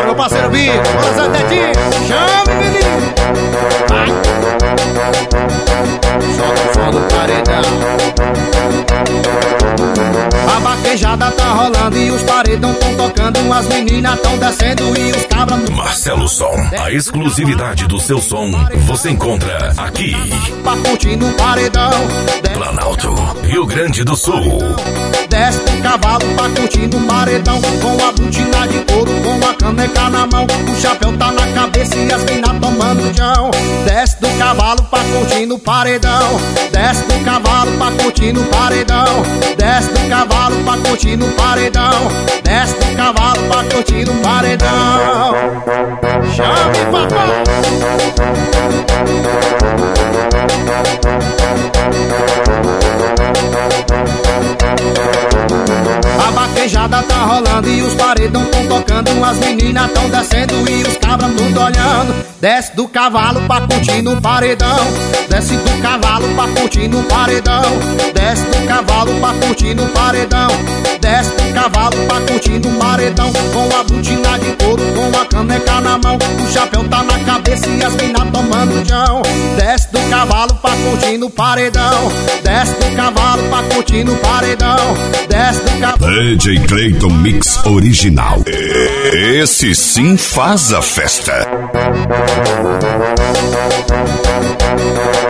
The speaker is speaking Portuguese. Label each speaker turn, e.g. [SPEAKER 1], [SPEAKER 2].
[SPEAKER 1] Bora, meu parceiro Bi, bora, Zé Tetinho, chame, menino. Vai. Solta o som do paredão. A vaquejada tá rolando e os paredão tão tocando. As meninas tão descendo e os cabras...
[SPEAKER 2] Marcelo Som, a exclusividade do seu som você encontra aqui.
[SPEAKER 1] Pra curtir no paredão.
[SPEAKER 2] Planalto, Rio Grande do Sul.
[SPEAKER 1] Desce do cavalo pra curtir no paredão. Com a botina de couro, com a caneca na mão. O chapéu tá na cabeça e as minas tomando chão. Desce do cavalo pra curtir no paredão. Desce do cavalo pra curtir no paredão. Desce do cavalo pra curtir no paredão. Desce do cavalo pra curtir no paredão. Chame, papai! A vaquejada tá rolando e os paredão tão tocando. As meninas tão descendo e os cabras tudo olhando. Desce do cavalo pra curtir no paredão. Desce do cavalo pra curtir no paredão. Desce do cavalo pra curtir no paredão. Desce do cavalo pra curtir no paredão. Com a botina de couro, com a caneca na mão. O chapéu tá na cabeça e as minas tomando chão. Desce do cavalo pra curtir no paredão. Desce do cavalo pra curtir no paredão. Desce do cavalo.
[SPEAKER 3] DJ Clayton Mix Original. Esse sim faz a festa.